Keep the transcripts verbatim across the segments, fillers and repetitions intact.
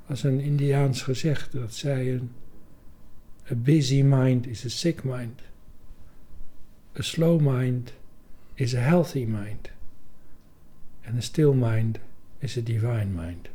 was een Indiaans gezegde dat zei: een, a busy mind is a sick mind. A slow mind is a healthy mind. And a still mind is a divine mind.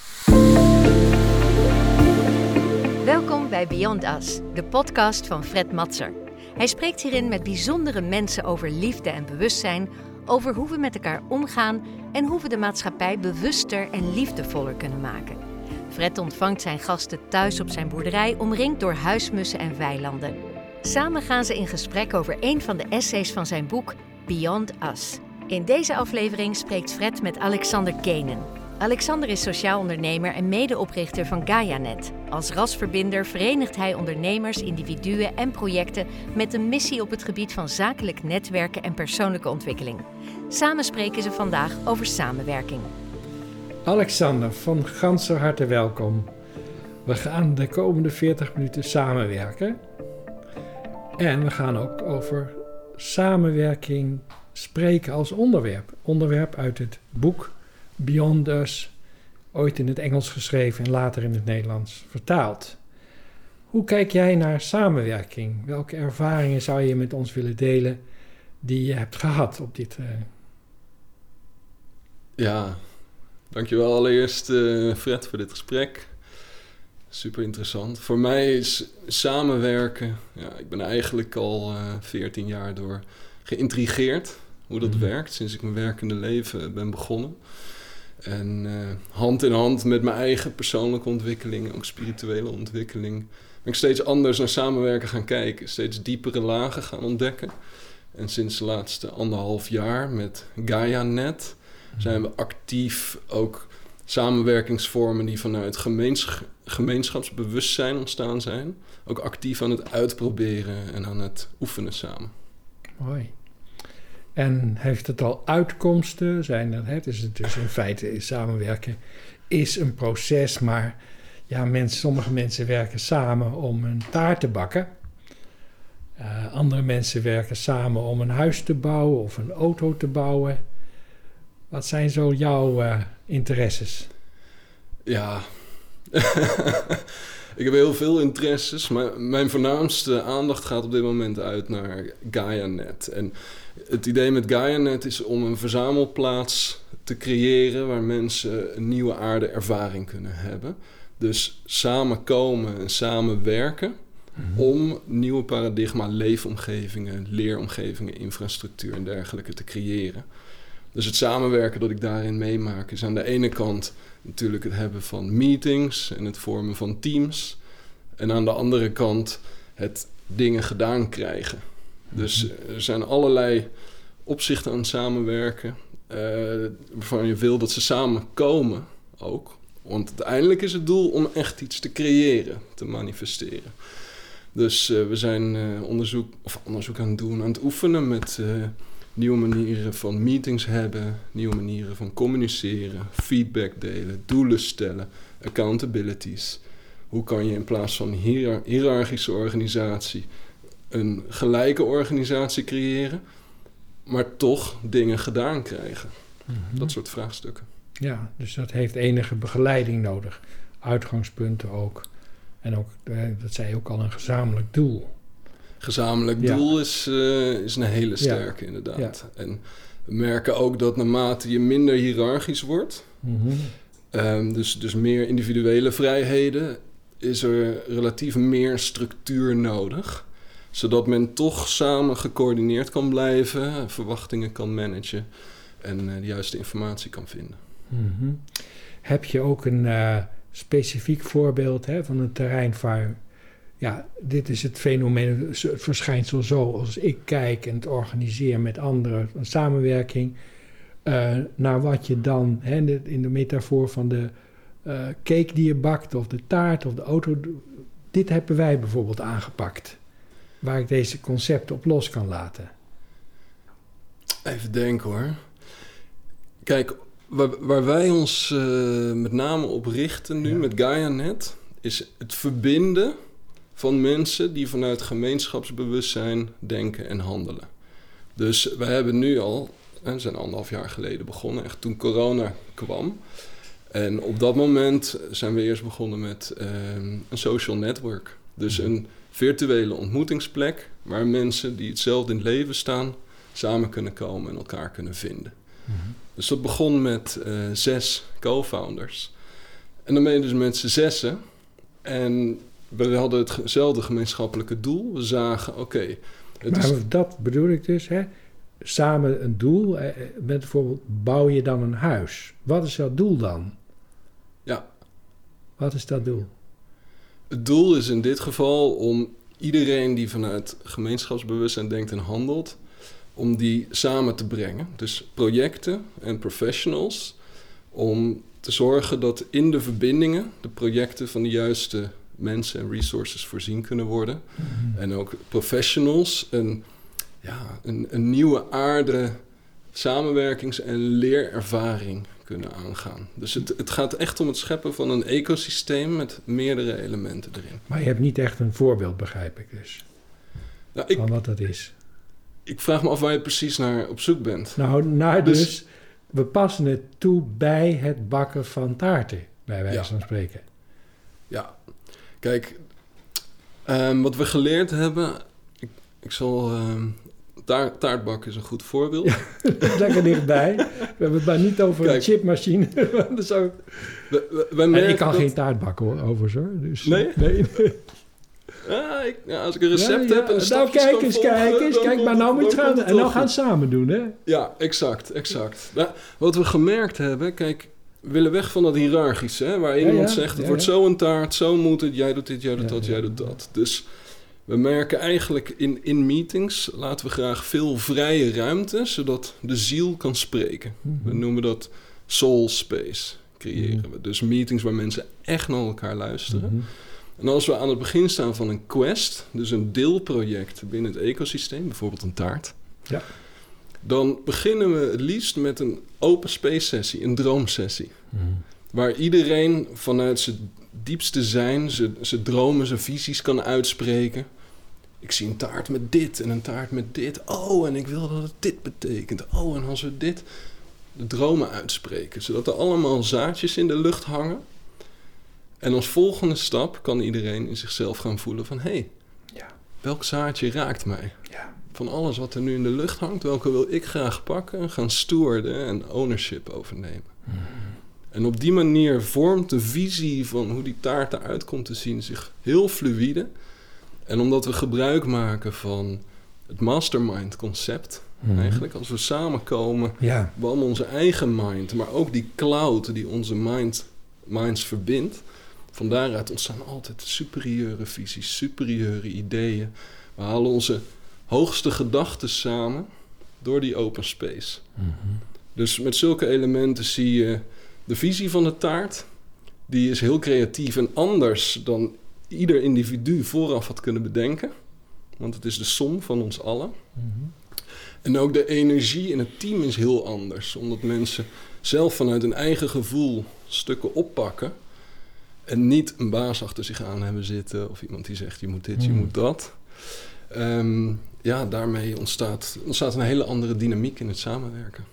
Welkom bij Beyond Us, de podcast van Fred Matser. Hij spreekt hierin met bijzondere mensen over liefde en bewustzijn, over hoe we met elkaar omgaan en hoe we de maatschappij bewuster en liefdevoller kunnen maken. Fred ontvangt zijn gasten thuis op zijn boerderij, omringd door huismussen en weilanden. Samen gaan ze in gesprek over een van de essays van zijn boek Beyond Us. In deze aflevering spreekt Fred met Alexander Kenen. Alexander is sociaal ondernemer en medeoprichter van GaiaNet. Als rasverbinder verenigt hij ondernemers, individuen en projecten met een missie op het gebied van zakelijk netwerken en persoonlijke ontwikkeling. Samen spreken ze vandaag over samenwerking. Alexander, van ganser harte welkom. We gaan de komende veertig minuten samenwerken. En we gaan ook over samenwerking spreken als onderwerp. Onderwerp uit het boek Beyond Us, ooit in het Engels geschreven en later in het Nederlands vertaald. Hoe kijk jij naar samenwerking? Welke ervaringen zou je met ons willen delen die je hebt gehad op dit? Uh... Ja, dankjewel allereerst uh, Fred voor dit gesprek. Super interessant. Voor mij is samenwerken, ja, ik ben eigenlijk al uh, veertien jaar door geïntrigeerd hoe dat mm-hmm. werkt, sinds ik mijn werkende leven ben begonnen. En uh, hand in hand met mijn eigen persoonlijke ontwikkeling, ook spirituele ontwikkeling, ben ik steeds anders naar samenwerken gaan kijken, steeds diepere lagen gaan ontdekken. En sinds de laatste anderhalf jaar met GaiaNet zijn we actief ook samenwerkingsvormen die vanuit gemeens- gemeenschapsbewustzijn ontstaan zijn, ook actief aan het uitproberen en aan het oefenen samen. Mooi. En heeft het al uitkomsten? Zijn er, hè? Het is dus in feite samenwerken is een proces, maar ja, mensen, sommige mensen werken samen om een taart te bakken. Uh, andere mensen werken samen om een huis te bouwen of een auto te bouwen. Wat zijn zo jouw uh, interesses? Ja, ik heb heel veel interesses, maar mijn voornaamste aandacht gaat op dit moment uit naar GaiaNet. En het idee met GaiaNet is om een verzamelplaats te creëren waar mensen een nieuwe aarde-ervaring kunnen hebben. Dus samenkomen en samenwerken mm-hmm. om nieuwe paradigma, leefomgevingen, leeromgevingen, infrastructuur en dergelijke te creëren. Dus het samenwerken dat ik daarin meemaak is aan de ene kant natuurlijk het hebben van meetings en het vormen van teams. En aan de andere kant het dingen gedaan krijgen. Dus er zijn allerlei opzichten aan het samenwerken, uh, waarvan je wil dat ze samenkomen ook. Want uiteindelijk is het doel om echt iets te creëren, te manifesteren. Dus uh, we zijn uh, onderzoek, of onderzoek aan het doen, aan het oefenen met uh, nieuwe manieren van meetings hebben, nieuwe manieren van communiceren, feedback delen, doelen stellen, accountabilities. Hoe kan je in plaats van hier- hiërarchische organisatie een gelijke organisatie creëren, maar toch dingen gedaan krijgen. Mm-hmm. Dat soort vraagstukken. Ja, dus dat heeft enige begeleiding nodig. Uitgangspunten ook. En ook, dat zei je ook al, een gezamenlijk doel. Gezamenlijk ja. doel is, uh, is een hele sterke, ja. inderdaad. Ja. En we merken ook dat naarmate je minder hiërarchisch wordt, mm-hmm. um, dus, dus meer individuele vrijheden, is er relatief meer structuur nodig, zodat men toch samen gecoördineerd kan blijven, verwachtingen kan managen en uh, de juiste informatie kan vinden. Mm-hmm. Heb je ook een uh, specifiek voorbeeld hè, van een terrein waar, ja, dit is het fenomeen, het verschijnsel zo, als ik kijk en het organiseer met anderen, een samenwerking, uh, naar wat je dan, hè, in, de, in de metafoor van de uh, cake die je bakt of de taart of de auto, dit hebben wij bijvoorbeeld aangepakt. Waar ik deze concepten op los kan laten. Even denken hoor. Kijk, waar, waar wij ons uh, met name op richten nu ja. met GaiaNet, is het verbinden van mensen die vanuit gemeenschapsbewustzijn denken en handelen. Dus we hebben nu al, we zijn anderhalf jaar geleden begonnen, echt toen corona kwam, En op dat moment zijn we eerst begonnen met uh, een social network. Dus een virtuele ontmoetingsplek waar mensen die hetzelfde in het leven staan samen kunnen komen en elkaar kunnen vinden. Mm-hmm. Dus dat begon met uh, zes co-founders. En dan ben je dus met z'n zessen. En we hadden hetzelfde gemeenschappelijke doel. We zagen, oké... Okay, maar is... dat bedoel ik dus, hè? Samen een doel. Eh, met bijvoorbeeld, bouw je dan een huis? Wat is dat doel dan? Ja. Wat is dat doel? Het doel is in dit geval om iedereen die vanuit gemeenschapsbewustzijn denkt en handelt, om die samen te brengen. Dus projecten en professionals, om te zorgen dat in de verbindingen de projecten van de juiste mensen en resources voorzien kunnen worden. Mm-hmm. En ook professionals een, ja, een, een nieuwe aarde samenwerkings- en leerervaring kunnen aangaan. Dus het, het gaat echt om het scheppen van een ecosysteem met meerdere elementen erin. Maar je hebt niet echt een voorbeeld, begrijp ik dus, nou, ik, van wat dat is. Ik vraag me af waar je precies naar op zoek bent. Nou, nou dus, dus we passen het toe bij het bakken van taarten, bij wijze ja. van spreken. Ja, kijk, um, wat we geleerd hebben, ik, ik zal... Um, Taart, taartbak is een goed voorbeeld. Ja, lekker dichtbij. We hebben het maar niet over Kijk, een chipmachine. Zo. We, we, we ik kan dat... geen taart bakken hoor, overigens hoor. Dus, nee? Nee, nee. Ja, ik, ja, als ik een recept ja, heb en ja. Nou kijk eens, volgen, kijk eens. Kijk, maar nou moet je gaan. En nou gaan we het samen doen, hè? Ja, exact, exact. Nou, wat we gemerkt hebben, kijk, we willen weg van dat hiërarchische, hè, waar iemand ja, ja, zegt, het ja, wordt ja. zo een taart, zo moet het, jij doet dit, jij doet ja, dat, ja. jij doet dat. Dus we merken eigenlijk in, in meetings laten we graag veel vrije ruimte, zodat de ziel kan spreken. Mm-hmm. We noemen dat soul space, creëren mm-hmm. we. Dus meetings waar mensen echt naar elkaar luisteren. Mm-hmm. En als we aan het begin staan van een quest, dus een deelproject binnen het ecosysteem, bijvoorbeeld een taart, ja. dan beginnen we het liefst met een open space sessie, een droomsessie. Mm-hmm. Waar iedereen vanuit zijn diepste zijn, zijn, zijn dromen, zijn visies kan uitspreken. Ik zie een taart met dit en een taart met dit. Oh, en ik wil dat het dit betekent. Oh, en als we dit... De dromen uitspreken. Zodat er allemaal zaadjes in de lucht hangen. En als volgende stap kan iedereen in zichzelf gaan voelen van... hé, hey, ja. welk zaadje raakt mij? Ja. Van alles wat er nu in de lucht hangt, welke wil ik graag pakken... en gaan stewarden en ownership overnemen. Mm-hmm. En op die manier vormt de visie van hoe die taart eruit komt te zien zich heel fluïde. En omdat we gebruik maken van het mastermind concept... Mm-hmm. Eigenlijk als we samenkomen, ja. we allemaal onze eigen mind... maar ook die cloud die onze mind, minds verbindt... van daaruit ontstaan altijd superieure visies, superieure ideeën. We halen onze hoogste gedachten samen door die open space. Mm-hmm. Dus met zulke elementen zie je de visie van de taart... die is heel creatief en anders dan ieder individu vooraf had kunnen bedenken. Want het is de som van ons allen. Mm-hmm. En ook de energie in het team is heel anders. Omdat mensen zelf vanuit hun eigen gevoel stukken oppakken... en niet een baas achter zich aan hebben zitten... of iemand die zegt, je moet dit, mm. je moet dat. Um, ja, daarmee ontstaat, ontstaat een hele andere dynamiek in het samenwerken.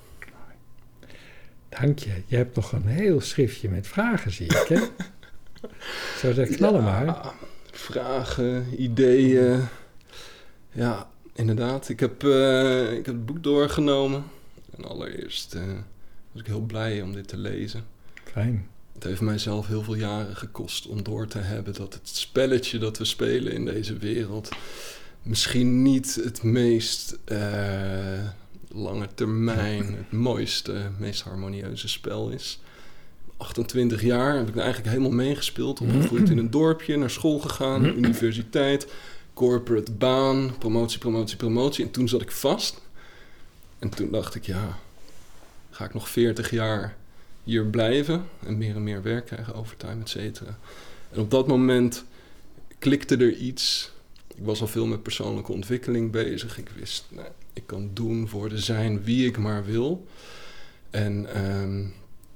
Dank je. Je hebt nog een heel schriftje met vragen, zie ik, hè? Zo zeg, knallen ja, maar. Vragen, ideeën. Ja, inderdaad. Ik heb, uh, ik heb het boek doorgenomen. En allereerst uh, was ik heel blij om dit te lezen. Fijn. Het heeft mijzelf heel veel jaren gekost om door te hebben... dat het spelletje dat we spelen in deze wereld... misschien niet het meest... Uh, lange termijn, het mooiste, meest harmonieuze spel is. achtentwintig jaar heb ik er eigenlijk helemaal meegespeeld. Opgegroeid in een dorpje, naar school gegaan, universiteit, corporate baan, promotie, promotie, promotie. En toen zat ik vast. En toen dacht ik, ja, ga ik nog veertig jaar hier blijven en meer en meer werk krijgen, overtime, et cetera. En op dat moment klikte er iets. Ik was al veel met persoonlijke ontwikkeling bezig. Ik wist, nou, ik kan doen, worden, zijn wie ik maar wil. En um,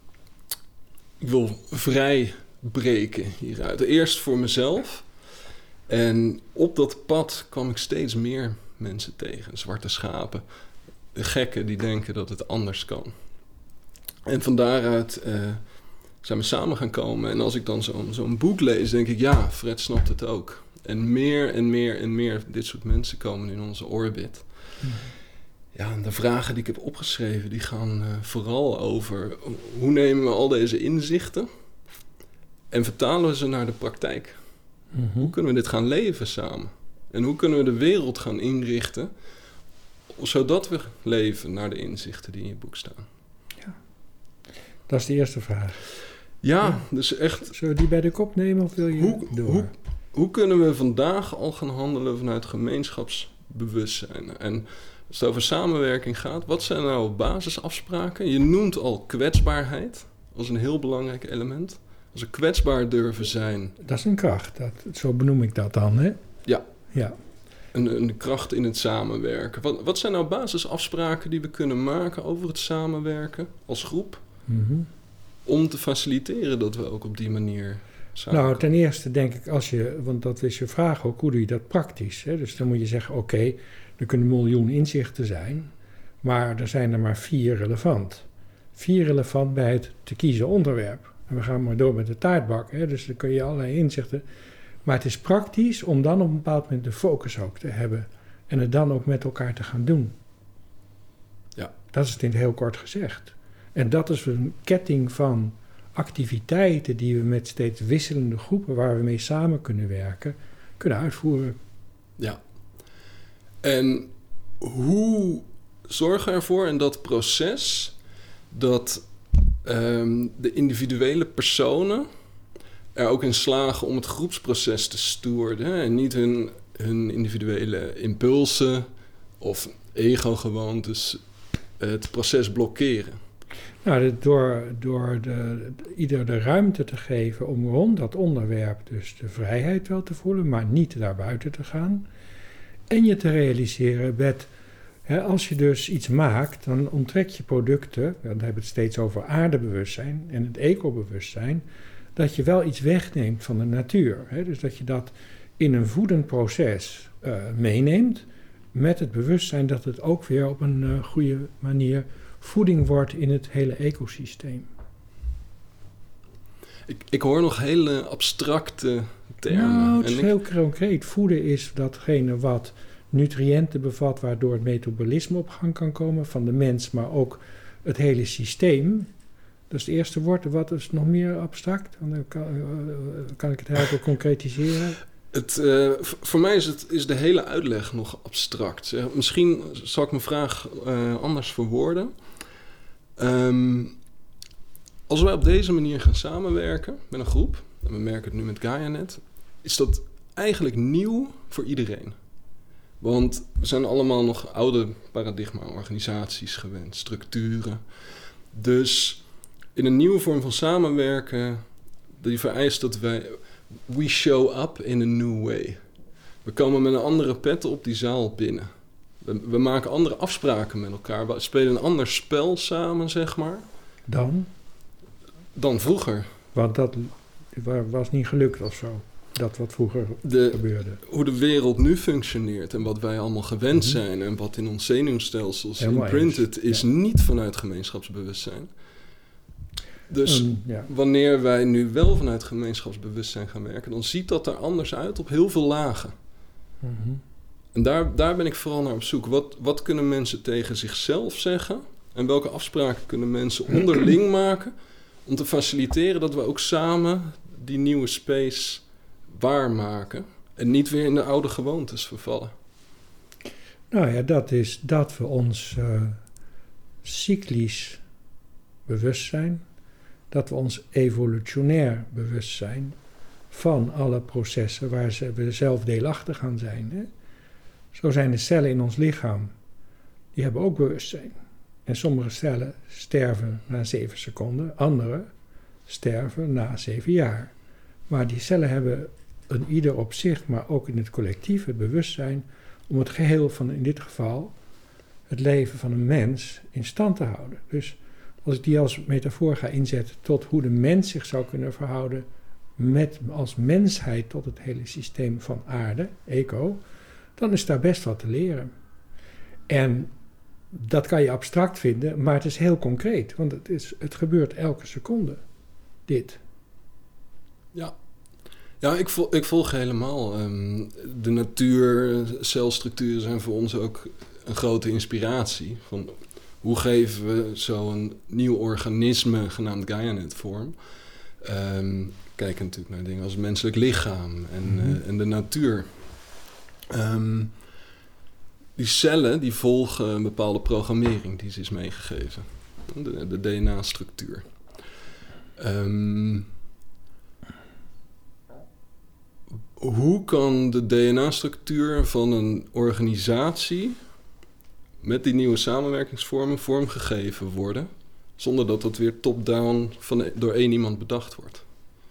ik wil vrij breken hieruit. Eerst voor mezelf. En op dat pad kwam ik steeds meer mensen tegen. Zwarte schapen. De gekken die denken dat het anders kan. En van daaruit uh, zijn we samen gaan komen. En als ik dan zo'n, zo'n boek lees, denk ik, ja, Fred snapt het ook. En meer en meer en meer dit soort mensen komen in onze orbit. Mm-hmm. Ja, en de vragen die ik heb opgeschreven, die gaan uh, vooral over hoe nemen we al deze inzichten en vertalen we ze naar de praktijk. Mm-hmm. Hoe kunnen we dit gaan leven samen? En hoe kunnen we de wereld gaan inrichten, zodat we leven naar de inzichten die in je boek staan? Ja, dat is de eerste vraag. Ja, ja. Dus echt... Zullen we die bij de kop nemen of wil je hoe, door? Hoe, hoe kunnen we vandaag al gaan handelen vanuit gemeenschapsbewustzijn? En als het over samenwerking gaat, wat zijn nou basisafspraken? Je noemt al kwetsbaarheid als een heel belangrijk element. Als we kwetsbaar durven zijn... Dat is een kracht, dat, zo benoem ik dat dan, hè? Ja. Ja. Een, een kracht in het samenwerken. Wat, wat zijn nou basisafspraken die we kunnen maken over het samenwerken als groep? Mm-hmm. Om te faciliteren dat we ook op die manier samen... Nou, ten eerste denk ik, als je, want dat is je vraag ook, hoe doe je dat praktisch? Hè? Dus dan moet je zeggen, oké, okay, er kunnen een miljoen inzichten zijn, maar er zijn er maar vier relevant. Vier relevant bij het te kiezen onderwerp. En we gaan maar door met de taartbak, hè? Dus dan kun je allerlei inzichten... Maar het is praktisch om dan op een bepaald moment de focus ook te hebben. En het dan ook met elkaar te gaan doen. Ja. Dat is het in het heel kort gezegd. En dat is een ketting van activiteiten die we met steeds wisselende groepen waar we mee samen kunnen werken, kunnen uitvoeren. Ja. En hoe zorgen we ervoor in dat proces dat um, de individuele personen er ook in slagen om het groepsproces te stewarden. Hè? En niet hun, hun individuele impulsen of ego-gewoontes het proces blokkeren. Nou, door, door de, ieder de ruimte te geven om rond dat onderwerp dus de vrijheid wel te voelen, maar niet daarbuiten te gaan. En je te realiseren dat hè, als je dus iets maakt, dan onttrek je producten, dan hebben we het steeds over aardebewustzijn en het ecobewustzijn, dat je wel iets wegneemt van de natuur. Hè? Dus dat je dat in een voedend proces uh, meeneemt, met het bewustzijn dat het ook weer op een uh, goede manier voeding wordt in het hele ecosysteem. Ik, ik hoor nog hele abstracte termen. Nou, het is en heel ik... concreet. Voeden is datgene wat nutriënten bevat, waardoor het metabolisme op gang kan komen van de mens, maar ook het hele systeem. Dat is het eerste woord. Wat is nog meer abstract? Dan kan, uh, kan ik het helpen concretiseren? Het, uh, v- voor mij is, het, is de hele uitleg nog abstract. Zeg, misschien zal ik mijn vraag uh, anders verwoorden. Um, als wij op deze manier gaan samenwerken met een groep, en we merken het nu met GaiaNet, is dat eigenlijk nieuw voor iedereen. Want we zijn allemaal nog oude paradigma-organisaties gewend, structuren. Dus in een nieuwe vorm van samenwerken, die vereist dat wij... We show up in a new way. We komen met een andere pet op die zaal binnen. We, we maken andere afspraken met elkaar. We spelen een ander spel samen, zeg maar. Dan? Dan vroeger. Want dat was niet gelukt of zo. Dat wat vroeger de, gebeurde. Hoe de wereld nu functioneert en wat wij allemaal gewend mm-hmm. zijn en wat in ons zenuwstelsels Helemaal imprinted eens. is Ja. niet vanuit gemeenschapsbewustzijn. Dus um, ja. wanneer wij nu wel vanuit gemeenschapsbewustzijn gaan werken, dan ziet dat er anders uit op heel veel lagen. Mm-hmm. En daar, daar ben ik vooral naar op zoek. Wat, wat kunnen mensen tegen zichzelf zeggen? En welke afspraken kunnen mensen onderling maken om te faciliteren dat we ook samen die nieuwe space waarmaken en niet weer in de oude gewoontes vervallen? Nou ja, dat is dat we ons uh, cyclisch bewust zijn, dat we ons evolutionair bewust zijn van alle processen waar ze, we zelf deelachtig aan zijn. Hè? Zo zijn de cellen in ons lichaam, die hebben ook bewustzijn. En sommige cellen sterven na zeven seconden, andere sterven na zeven jaar. Maar die cellen hebben een ieder op zich, maar ook in het collectief, het bewustzijn, om het geheel van, in dit geval, het leven van een mens in stand te houden. Dus als ik die als metafoor ga inzetten tot hoe de mens zich zou kunnen verhouden met als mensheid tot het hele systeem van aarde, eco, dan is daar best wat te leren. En dat kan je abstract vinden, maar het is heel concreet, want het, is, het gebeurt elke seconde. dit. Ja, ja ik, vol, ik volg helemaal. Um, de natuur, celstructuren zijn voor ons ook een grote inspiratie. Van hoe geven we zo'n nieuw organisme genaamd GaiaNet vorm? Um, kijken natuurlijk naar dingen als het menselijk lichaam en, mm-hmm. uh, en de natuur. Um, die cellen die volgen een bepaalde programmering die ze is meegegeven. De, de D N A-structuur. Um, hoe kan de D N A-structuur van een organisatie met die nieuwe samenwerkingsvormen vormgegeven worden, zonder dat dat weer top-down van, door één iemand bedacht wordt?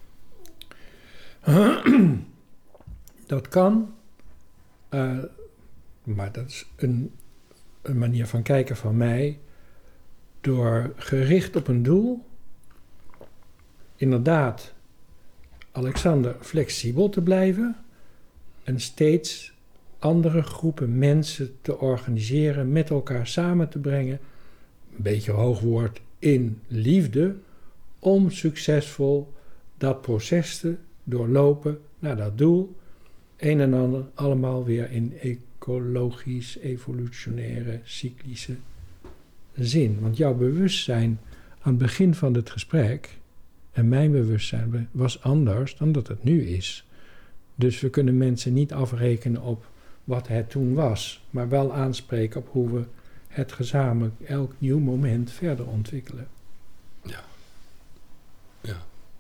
Dat kan, uh, maar dat is een, een manier van kijken van mij, door gericht op een doel, inderdaad, Alexander, flexibel te blijven en steeds andere groepen mensen te organiseren, met elkaar samen te brengen, een beetje hoog woord, in liefde, om succesvol dat proces te doorlopen naar dat doel, een en ander allemaal weer in ecologisch, evolutionaire, cyclische zin. Want jouw bewustzijn aan het begin van het gesprek en mijn bewustzijn was anders dan dat het nu is. Dus we kunnen mensen niet afrekenen op wat het toen was, maar wel aanspreken op hoe we het gezamenlijk elk nieuw moment verder ontwikkelen. Ja. Ja.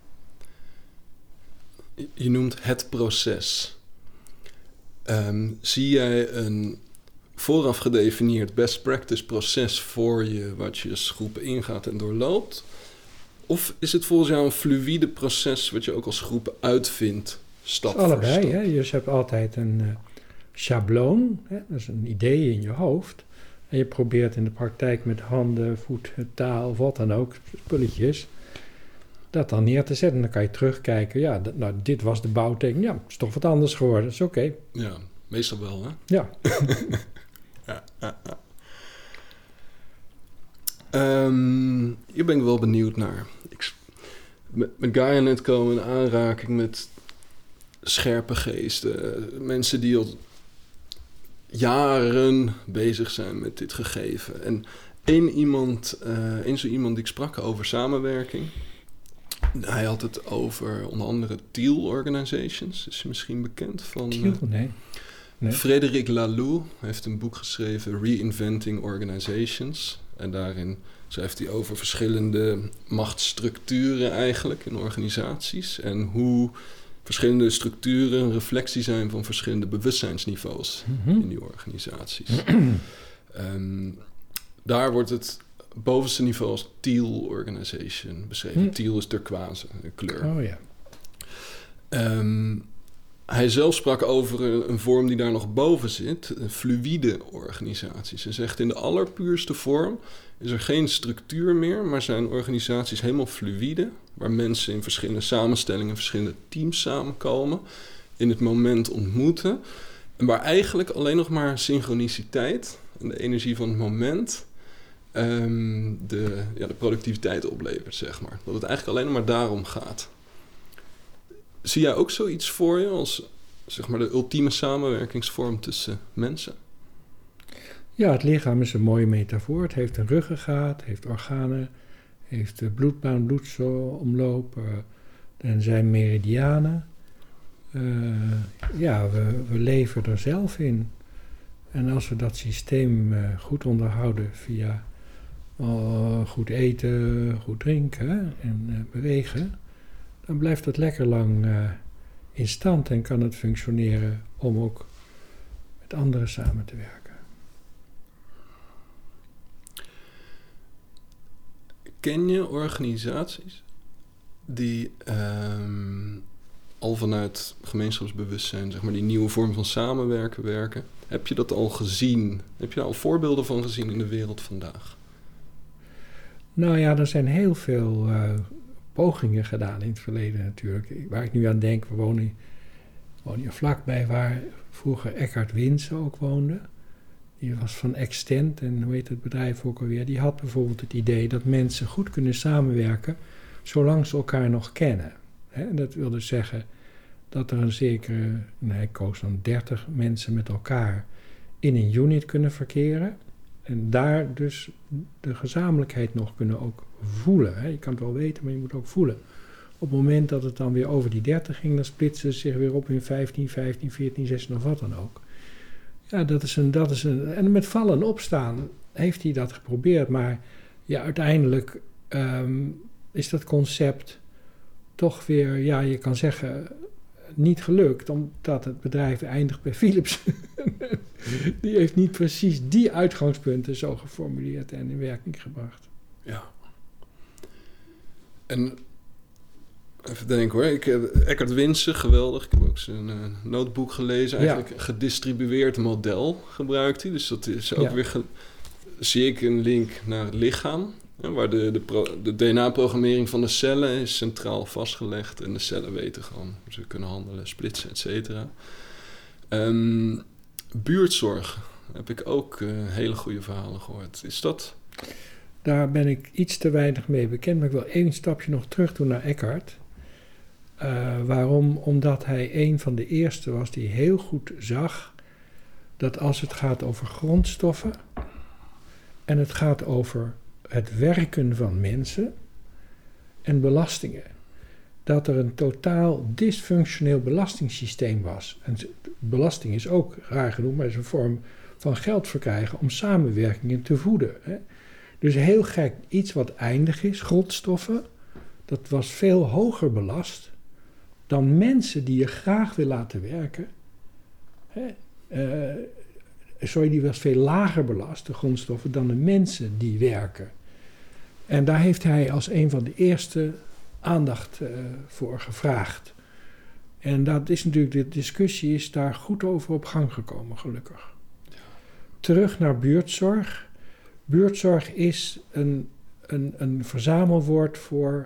Je noemt het proces. Um, zie jij een vooraf gedefinieerd best practice proces voor je wat je als groep ingaat en doorloopt? Of is het volgens jou een fluïde proces wat je ook als groep uitvindt, stap voor allebei, stap? Hè? Je hebt altijd een uh, schabloon, hè? Dat is een idee in je hoofd. En je probeert in de praktijk met handen, voeten, taal of wat dan ook, spulletjes, dat dan neer te zetten. Dan kan je terugkijken, ja, d- nou, dit was de bouwteken. Ja, het is toch wat anders geworden, dat is oké. Okay. Ja, meestal wel, hè? Ja. ja, ja, ja. Um, hier ben ik wel benieuwd naar. Ik, met, met GaiaNet komen in aanraking met scherpe geesten. Mensen die al jaren bezig zijn met dit gegeven. En één iemand, uh, één zo iemand die ik sprak over samenwerking. Hij had het over onder andere Teal Organizations. Is je misschien bekend van? Teal? Nee. nee. Frédéric Laloux heeft een boek geschreven, Reinventing Organizations. En daarin schrijft hij over verschillende machtsstructuren eigenlijk in organisaties. En hoe verschillende structuren een reflectie zijn van verschillende bewustzijnsniveaus mm-hmm. in die organisaties. um, daar wordt het bovenste niveau als Teal Organization beschreven. Mm. Teal is turquoise, een kleur. Oh ja. Um, hij zelf sprak over een, een vorm die daar nog boven zit, fluïde organisaties. Hij zegt in de allerpuurste vorm is er geen structuur meer, maar zijn organisaties helemaal fluïde, waar mensen in verschillende samenstellingen, verschillende teams samenkomen, in het moment ontmoeten, en waar eigenlijk alleen nog maar synchroniciteit en de energie van het moment um, de, ja, de productiviteit oplevert, zeg maar. Dat het eigenlijk alleen nog maar daarom gaat. Zie jij ook zoiets voor je als, zeg maar, de ultieme samenwerkingsvorm tussen mensen? Ja, het lichaam is een mooie metafoor. Het heeft een ruggengraat, heeft organen, heeft bloedbaan, bloedsomloop, uh, en zijn meridianen. Uh, ja, we, we leven er zelf in. En als we dat systeem uh, goed onderhouden via uh, goed eten, goed drinken en uh, bewegen, dan blijft het lekker lang uh, in stand en kan het functioneren om ook met anderen samen te werken. Ken je organisaties die um, al vanuit gemeenschapsbewustzijn, zeg maar, die nieuwe vorm van samenwerken werken? Heb je dat al gezien? Heb je daar al voorbeelden van gezien in de wereld vandaag? Nou ja, er zijn heel veel uh, pogingen gedaan in het verleden natuurlijk. Waar ik nu aan denk, we wonen, wonen hier vlakbij waar vroeger Eckhart Winsen ook woonde. Die was van Extent en hoe heet het bedrijf ook alweer. Die had bijvoorbeeld het idee dat mensen goed kunnen samenwerken zolang ze elkaar nog kennen. Hè? Dat wil dus zeggen dat er een zekere, nou, hij koos dan dertig mensen met elkaar in een unit kunnen verkeren. En daar dus de gezamenlijkheid nog kunnen ook voelen. Hè? Je kan het wel weten, maar je moet ook voelen. Op het moment dat het dan weer over die dertig ging, dan splitsen ze zich weer op in vijftien, vijftien, veertien, zestien of wat dan ook. Ja, dat is een, dat is een... En met vallen en opstaan heeft hij dat geprobeerd. Maar ja, uiteindelijk um, is dat concept toch weer, ja, je kan zeggen, niet gelukt. Omdat het bedrijf eindigt bij Philips. Die heeft niet precies die uitgangspunten zo geformuleerd en in werking gebracht. Ja. En even denken hoor. Ik heb Eckhart Winsen, geweldig. Ik heb ook zijn uh, notebook gelezen. Eigenlijk ja. Een gedistribueerd model gebruikt hij. Dus dat is ook ja. weer... Ge- zie ik een link naar het lichaam. Hè, waar de, de, pro- de D N A-programmering van de cellen is centraal vastgelegd. En de cellen weten gewoon. Ze kunnen handelen, splitsen, et cetera. Um, buurtzorg. Heb ik ook uh, hele goede verhalen gehoord. Is dat... Daar ben ik iets te weinig mee bekend. Maar ik wil één stapje nog terug doen naar Eckhart. Uh, waarom? Omdat hij een van de eerste was die heel goed zag dat als het gaat over grondstoffen en het gaat over het werken van mensen en belastingen, dat er een totaal dysfunctioneel belastingssysteem was. En belasting is ook, raar genoeg, maar is een vorm van geld verkrijgen om samenwerkingen te voeden. Hè. Dus heel gek, iets wat eindig is, grondstoffen, dat was veel hoger belast dan mensen die je graag wil laten werken. Hè? Uh, sorry, die was veel lager belast, de grondstoffen, dan de mensen die werken. En daar heeft hij als een van de eerste aandacht uh, voor gevraagd. En dat is natuurlijk, de discussie is daar goed over op gang gekomen, gelukkig. Ja. Terug naar buurtzorg. Buurtzorg is een, een, een verzamelwoord voor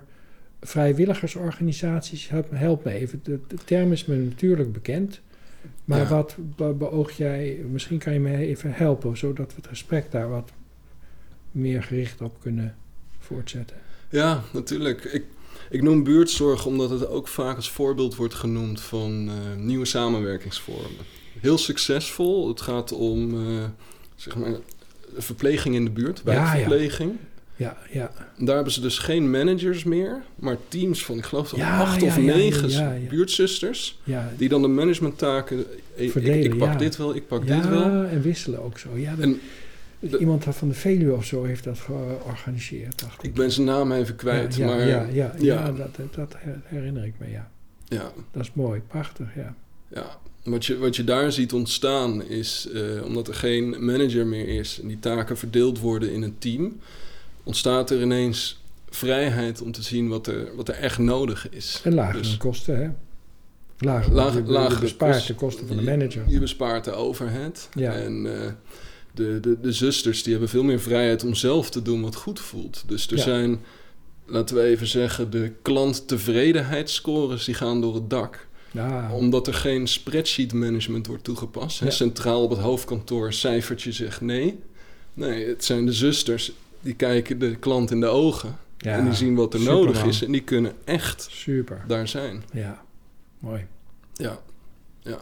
vrijwilligersorganisaties. Help, help me even, de, de term is me natuurlijk bekend. Maar ja. wat be- beoog jij, misschien kan je me even helpen, zodat we het gesprek daar wat meer gericht op kunnen voortzetten. Ja, natuurlijk. Ik, ik noem buurtzorg omdat het ook vaak als voorbeeld wordt genoemd van uh, nieuwe samenwerkingsvormen. Heel succesvol. Het gaat om, uh, zeg maar, verpleging in de buurt, wijkverpleging. Ja, ja. Ja, ja. Daar hebben ze dus geen managers meer, maar teams van, ik geloof dat ja, acht ja, of ja, negen ja, ja. buurtzusters, ja. die dan de managementtaken, ik, verdelen, ik, ik pak ja. dit wel, ik pak ja, dit wel. Ja, en wisselen ook zo. Ja, dat, en, de, iemand van de Veluwe of zo heeft dat georganiseerd, dacht ik. Ik ben zijn naam even kwijt, ja, ja, maar... Ja, ja, ja, ja. ja dat, dat herinner ik me, ja. ja. Dat is mooi, prachtig, ja. Ja, wat je, wat je daar ziet ontstaan is, uh, omdat er geen manager meer is en die taken verdeeld worden in een team, ontstaat er ineens vrijheid om te zien wat er, wat er echt nodig is. En lagere dus, kosten, hè? Lager, laag, je, lagere je bespaart kosten, de kosten van de manager. Je, je bespaart de overhead. Ja. En uh, de, de, de zusters die hebben veel meer vrijheid om zelf te doen wat goed voelt. Dus er ja. zijn, laten we even zeggen, de klanttevredenheidsscores die gaan door het dak. Ja. Omdat er geen spreadsheet management wordt toegepast. Ja. Centraal op het hoofdkantoor cijfertje zegt nee. Nee, het zijn de zusters die kijken de klant in de ogen. Ja. En die zien wat er Super, nodig man. is. En die kunnen echt Super. daar zijn. Ja, mooi. Ja, ja.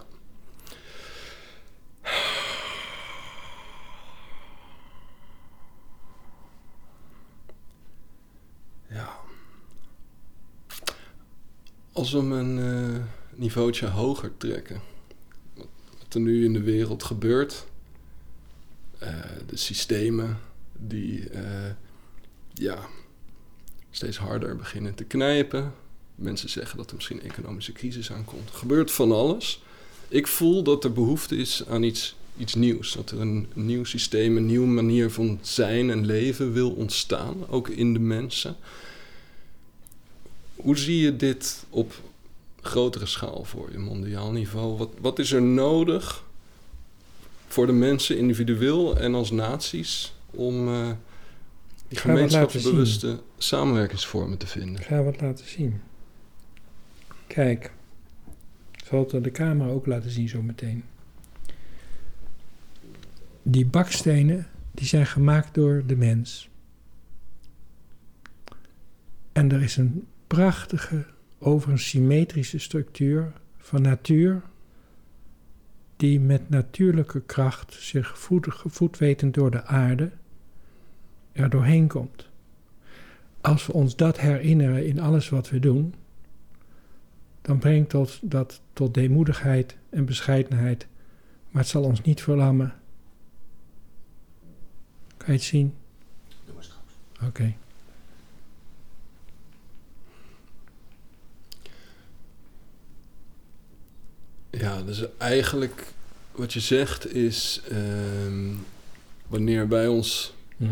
Ja. Als we hem een uh, niveautje hoger trekken. Wat er nu in de wereld gebeurt. Uh, de systemen die uh, ja, steeds harder beginnen te knijpen. Mensen zeggen dat er misschien een economische crisis aankomt. Er gebeurt van alles. Ik voel dat er behoefte is aan iets, iets nieuws. Dat er een, een nieuw systeem, een nieuwe manier van zijn en leven wil ontstaan. Ook in de mensen. Hoe zie je dit op grotere schaal voor je, mondiaal niveau? Wat, wat is er nodig voor de mensen individueel en als naties om uh, die gemeenschapsbewuste samenwerkingsvormen te vinden? Ik ga wat laten zien. Kijk, ik zal het aan de camera ook laten zien zo meteen. Die bakstenen, die zijn gemaakt door de mens. En er is een prachtige, over een symmetrische structuur van natuur, die met natuurlijke kracht zich gevoed, gevoed wetend door de aarde er doorheen komt. Als we ons dat herinneren in alles wat we doen, dan brengt dat, dat tot deemoedigheid en bescheidenheid, maar het zal ons niet verlammen. Kan je het zien? Doe maar straks. Oké. Okay. Ja, dus eigenlijk wat je zegt is, uh, wanneer wij ons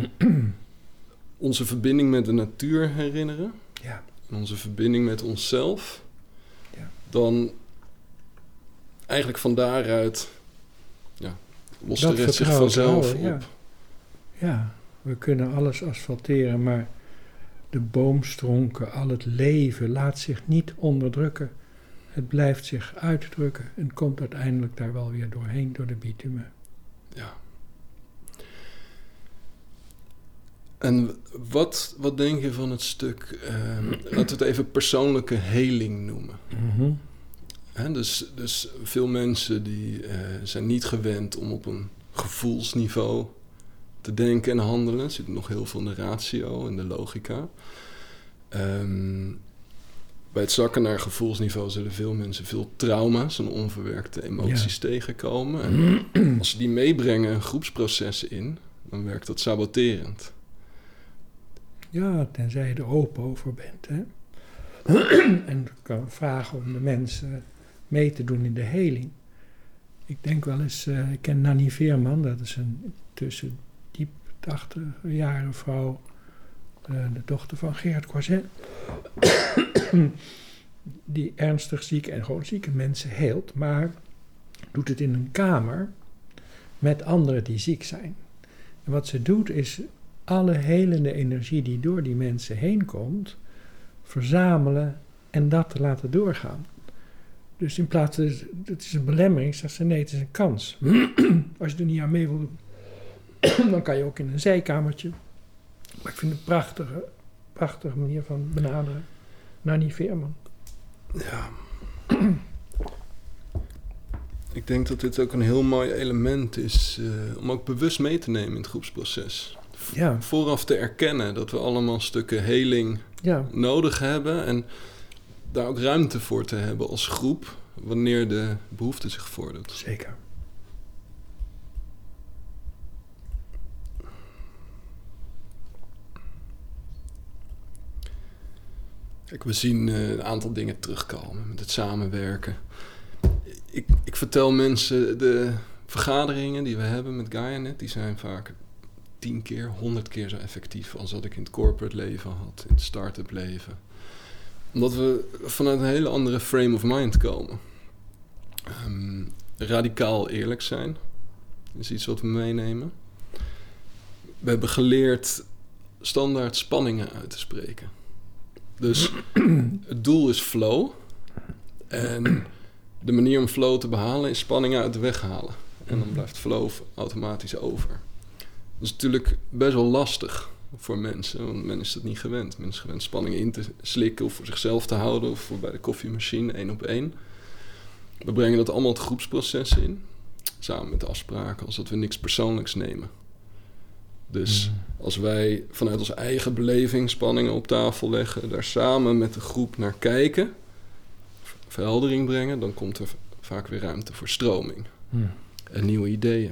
onze verbinding met de natuur herinneren, ja. en onze verbinding met onszelf, ja. dan eigenlijk van daaruit ja, lost de rest zich vanzelf op. Ja. ja, we kunnen alles asfalteren, maar de boomstronken, al het leven laat zich niet onderdrukken. Het blijft zich uitdrukken en komt uiteindelijk daar wel weer doorheen door de bitumen. Ja. En wat, wat denk je van het stuk, uh, laten we het even persoonlijke heling noemen. Mm-hmm. Hè, dus, dus veel mensen die uh, zijn niet gewend om op een gevoelsniveau te denken en handelen. Er zit nog heel veel in de ratio en de logica. Um, bij het zakken naar gevoelsniveau zullen veel mensen veel trauma's en onverwerkte emoties ja. tegenkomen. En als ze die meebrengen een groepsproces in, dan werkt dat saboterend. Ja, tenzij je er open over bent. Hè? En kan vragen om de mensen mee te doen in de heling. Ik denk wel eens, uh, ik ken Nanny Veerman, dat is een tussen diep tachtig jaren vrouw, uh, de dochter van Gerard Croiset, die ernstig zieke en gewoon zieke mensen heelt, maar doet het in een kamer met anderen die ziek zijn. En wat ze doet is alle helende energie die door die mensen heen komt, verzamelen en dat te laten doorgaan. Dus in plaats van, het is een belemmering, zegt ze nee, het is een kans. Als je er niet aan mee wil doen, dan kan je ook in een zijkamertje. Maar ik vind het een prachtige, prachtige manier van benaderen. Nanny Veerman. Ja. Ik denk dat dit ook een heel mooi element is uh, om ook bewust mee te nemen in het groepsproces. Ja. Vooraf te erkennen dat we allemaal stukken heling ja. nodig hebben en daar ook ruimte voor te hebben als groep wanneer de behoefte zich voordoet. Zeker. Kijk, we zien uh, een aantal dingen terugkomen met het samenwerken. Ik, ik vertel mensen de vergaderingen die we hebben met GaiaNet, die zijn vaak tien keer, honderd keer zo effectief als wat ik in het corporate leven had, in het start-up leven. Omdat we vanuit een hele andere frame of mind komen. Um, radicaal eerlijk zijn is iets wat we meenemen. We hebben geleerd standaard spanningen uit te spreken. Dus het doel is flow. En de manier om flow te behalen is spanningen uit de weg halen. En dan blijft flow automatisch over. Dat is natuurlijk best wel lastig voor mensen, want men is dat niet gewend. Men is gewend spanningen in te slikken of voor zichzelf te houden of voor bij de koffiemachine één op één. We brengen dat allemaal het groepsproces in, samen met de afspraken, als dat we niks persoonlijks nemen. Dus als wij vanuit onze eigen beleving spanningen op tafel leggen, daar samen met de groep naar kijken, verheldering brengen, dan komt er vaak weer ruimte voor stroming Hmm. en nieuwe ideeën.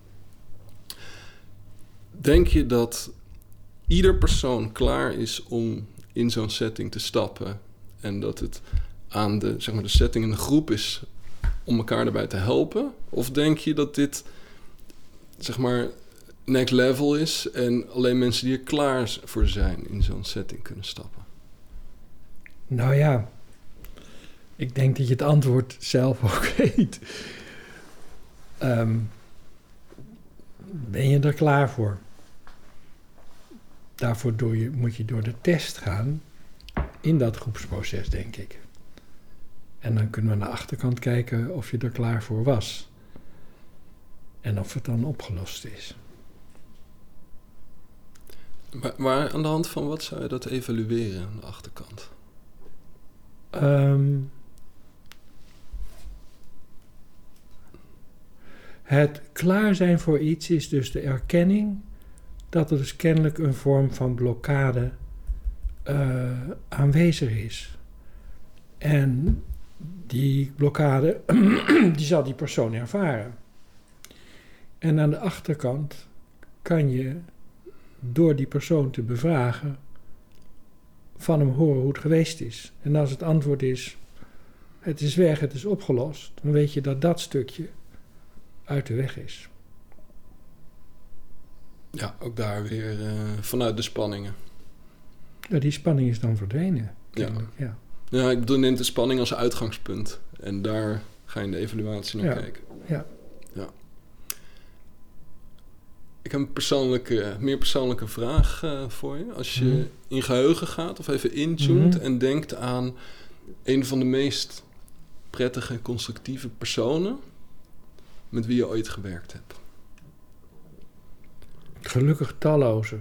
Denk je dat ieder persoon klaar is om in zo'n setting te stappen en dat het aan de, zeg maar, de setting in de groep is om elkaar daarbij te helpen? Of denk je dat dit, zeg maar, next level is en alleen mensen die er klaar voor zijn in zo'n setting kunnen stappen? Nou ja, ik denk dat je het antwoord zelf ook weet. Um, ben je er klaar voor? Daarvoor door je, moet je door de test gaan in dat groepsproces, denk ik. En dan kunnen we naar de achterkant kijken of je er klaar voor was. En of het dan opgelost is. Maar, maar aan de hand van wat zou je dat evalueren aan de achterkant? Um, het klaar zijn voor iets is dus de erkenning dat er dus kennelijk een vorm van blokkade uh, aanwezig is. En die blokkade, die zal die persoon ervaren. En aan de achterkant kan je door die persoon te bevragen van hem horen hoe het geweest is. En als het antwoord is, het is weg, het is opgelost, dan weet je dat dat stukje uit de weg is. Ja, ook daar weer uh, vanuit de spanningen. Ja, die spanning is dan verdwenen. Ja. ja. Ja, ik bedoel, neemt de spanning als uitgangspunt. En daar ga je in de evaluatie naar ja. kijken. Ja. ja. Ik heb een persoonlijke, meer persoonlijke vraag uh, voor je. Als je mm. in geheugen gaat of even intuned mm-hmm. en denkt aan een van de meest prettige en constructieve personen met wie je ooit gewerkt hebt. Gelukkig talloze.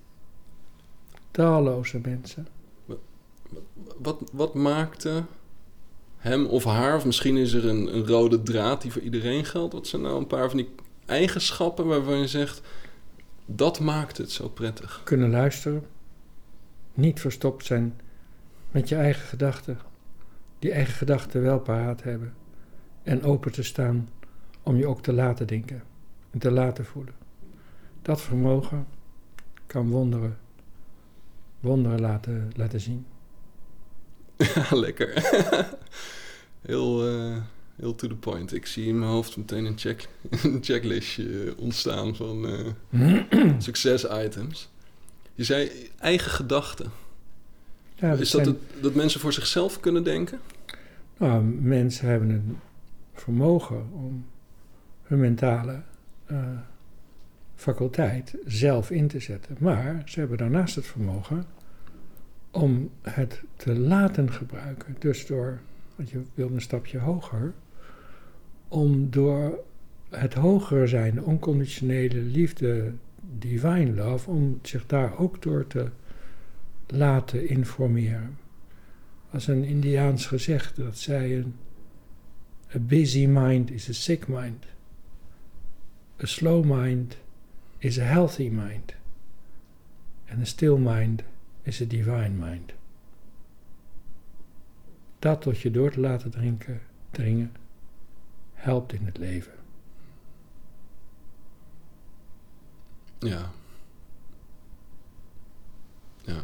Talloze mensen. Wat, wat, wat maakte hem of haar, of misschien is er een, een rode draad die voor iedereen geldt. Wat zijn nou een paar van die eigenschappen waarvan je zegt, dat maakt het zo prettig? Kunnen luisteren. Niet verstopt zijn met je eigen gedachten. Die eigen gedachten wel paraat hebben. En open te staan om je ook te laten denken. En te laten voelen. Dat vermogen kan wonderen, wonderen laten, laten zien. Ja, lekker. heel, uh, heel to the point. Ik zie in mijn hoofd meteen een, check, een checklistje ontstaan van uh, succes-items. Je zei eigen gedachten. Ja, dat Is dat zijn... het, dat mensen voor zichzelf kunnen denken? Nou, mensen hebben een vermogen om hun mentale uh, faculteit zelf in te zetten. Maar ze hebben daarnaast het vermogen om het te laten gebruiken. Dus door, want je wil een stapje hoger, om door het hogere zijn, de onconditionele liefde, divine love, om zich daar ook door te laten informeren. Als een Indiaans gezegde, dat zei een a busy mind is a sick mind. A slow mind is a healthy mind. And a still mind is a divine mind. Dat tot je door te laten drinken, dringen, helpt in het leven. Ja. Ja.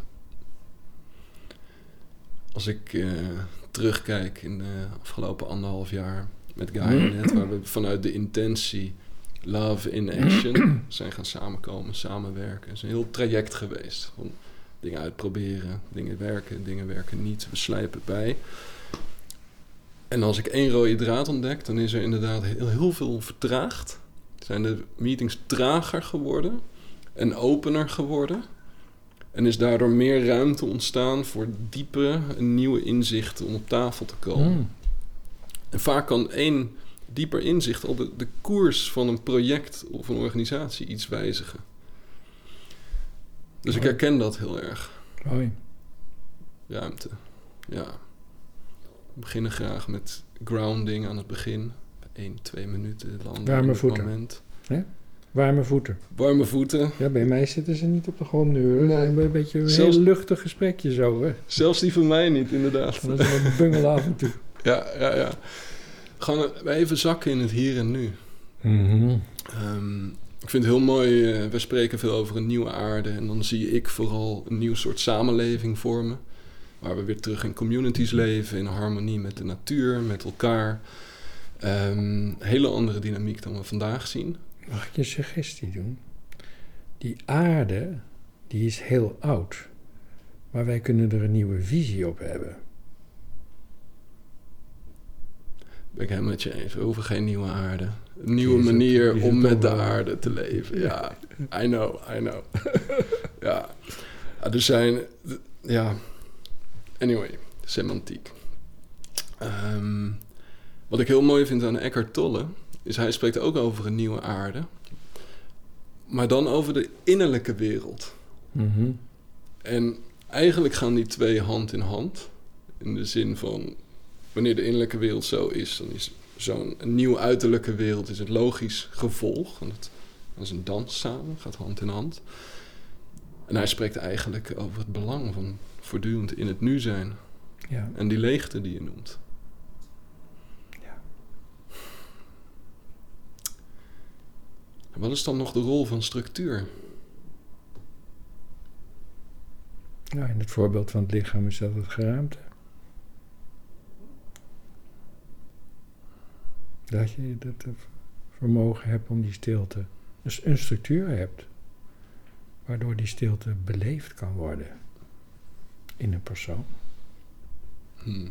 Als ik uh, terugkijk in de afgelopen anderhalf jaar met Gaia.net, waar we vanuit de intentie Love in Action zijn gaan samenkomen, samenwerken. Het is een heel traject geweest. Om dingen uitproberen, dingen werken, dingen werken niet. We slijpen bij. En als ik één rode draad ontdek, dan is er inderdaad heel, heel veel vertraagd. Zijn de meetings trager geworden en opener geworden. En is daardoor meer ruimte ontstaan voor diepe en nieuwe inzichten om op tafel te komen. Mm. En vaak kan één dieper inzicht al de, de koers van een project of een organisatie iets wijzigen. Dus Hoi. Ik herken dat heel erg. Hoi. Ruimte, ja. We beginnen graag met grounding aan het begin. Eén, twee minuten landen. Warme voeten. Moment. Hè? Warme voeten. Warme voeten. Ja, bij mij zitten ze niet op de grond nu. Nee. Een beetje een Zelfs, heel luchtig gesprekje zo. Hè? Zelfs die van mij niet, inderdaad. Dat is een bungelen af en toe. Ja, ja, ja. Gewoon even zakken in het hier en nu. Mm-hmm. Um, ik vind het heel mooi, uh, we spreken veel over een nieuwe aarde. En dan zie ik vooral een nieuw soort samenleving vormen. Waar we weer terug in communities leven, in harmonie met de natuur, met elkaar. Um, hele andere dynamiek dan we vandaag zien. Mag ik je een suggestie doen? Die aarde, die is heel oud. Maar wij kunnen er een nieuwe visie op hebben. Ben ik helemaal met je eens. We hoeven geen nieuwe aarde. Een nieuwe manier het, om met de aarde te leven. Ja, I know, I know. ja. ja, er zijn... Ja, anyway, semantiek. Um, wat ik heel mooi vind aan Eckhart Tolle is hij spreekt ook over een nieuwe aarde. Maar dan over de innerlijke wereld. Mm-hmm. En eigenlijk gaan die twee hand in hand. In de zin van, wanneer de innerlijke wereld zo is, dan is zo'n nieuw uiterlijke wereld is het logisch gevolg. Want het, dat is een dans samen, gaat hand in hand. En hij spreekt eigenlijk over het belang van voortdurend in het nu zijn. Ja. En die leegte die je noemt. Ja. En wat is dan nog de rol van structuur? Nou, in het voorbeeld van het lichaam is dat het geruimte. Dat je dat vermogen hebt om die stilte, dus een structuur hebt, waardoor die stilte beleefd kan worden in een persoon. Hmm.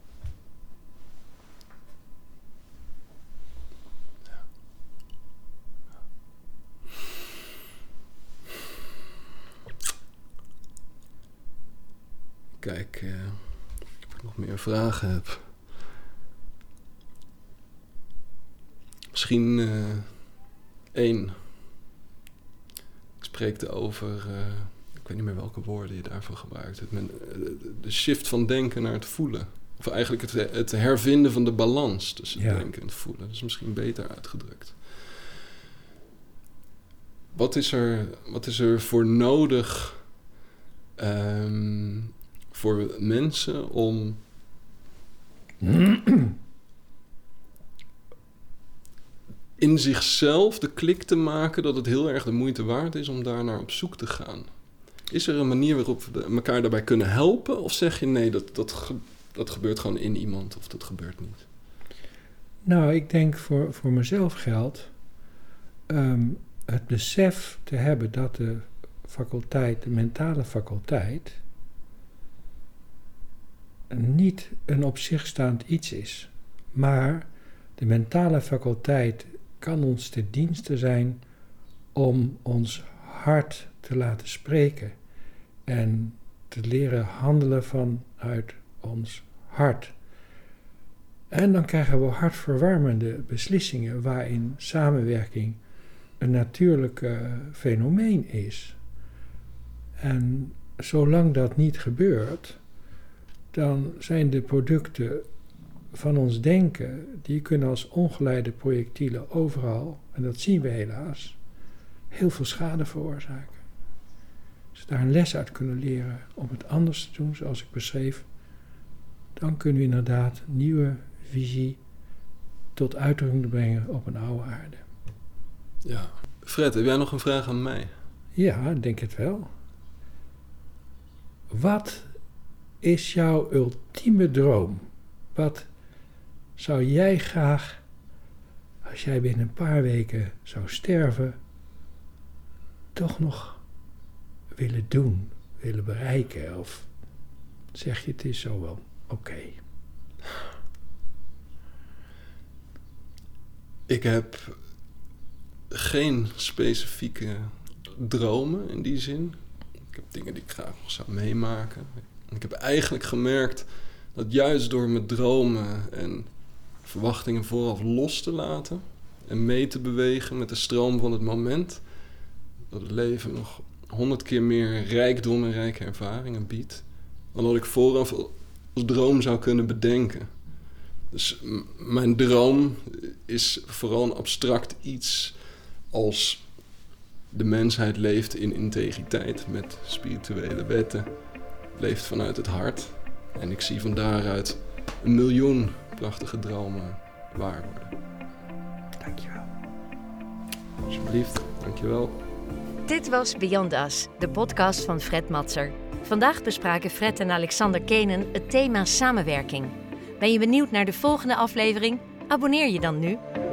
Ja. Kijk, uh, of ik nog meer vragen heb. Misschien uh, één. Ik spreek erover, uh, ik weet niet meer welke woorden je daarvoor gebruikt hebt. Men, uh, de shift van denken naar het voelen. Of eigenlijk het, het hervinden van de balans tussen ja. denken en het voelen. Dat is misschien beter uitgedrukt. Wat is er, wat is er voor nodig um, voor mensen om in zichzelf de klik te maken dat het heel erg de moeite waard is om daar naar op zoek te gaan? Is er een manier waarop we elkaar daarbij kunnen helpen? Of zeg je nee, dat, dat, ge, dat gebeurt gewoon in iemand of dat gebeurt niet? Nou, ik denk voor, voor mezelf geldt um, het besef te hebben dat de faculteit, de mentale faculteit, niet een op zich staand iets is. Maar de mentale faculteit kan ons ten dienste zijn om ons hart te laten spreken en te leren handelen vanuit ons hart. En dan krijgen we hartverwarmende beslissingen waarin samenwerking een natuurlijk uh, fenomeen is. En zolang dat niet gebeurt, dan zijn de producten van ons denken, die kunnen als ongeleide projectielen overal, en dat zien we helaas, heel veel schade veroorzaken. Als we daar een les uit kunnen leren om het anders te doen, zoals ik beschreef, dan kunnen we inderdaad een nieuwe visie tot uitdrukking brengen op een oude aarde. Ja. Fred, heb jij nog een vraag aan mij? Ja, ik denk het wel. Wat is jouw ultieme droom? Wat zou jij graag, als jij binnen een paar weken zou sterven, toch nog willen doen, willen bereiken? Of zeg je het is zo wel oké? Okay. Ik heb geen specifieke dromen in die zin. Ik heb dingen die ik graag nog zou meemaken. Ik heb eigenlijk gemerkt dat juist door mijn dromen en verwachtingen vooraf los te laten en mee te bewegen met de stroom van het moment, dat het leven nog honderd keer meer rijkdom en rijke ervaringen biedt dan dat ik vooraf als droom zou kunnen bedenken. Dus m- mijn droom is vooral een abstract iets als de mensheid leeft in integriteit met spirituele wetten, leeft vanuit het hart. En ik zie van daaruit een miljoen prachtige dromen waar worden. Dankjewel. Alsjeblieft, dankjewel. Dit was Beyond Us, de podcast van Fred Matser. Vandaag bespraken Fred en Alexander Kenen het thema samenwerking. Ben je benieuwd naar de volgende aflevering? Abonneer je dan nu.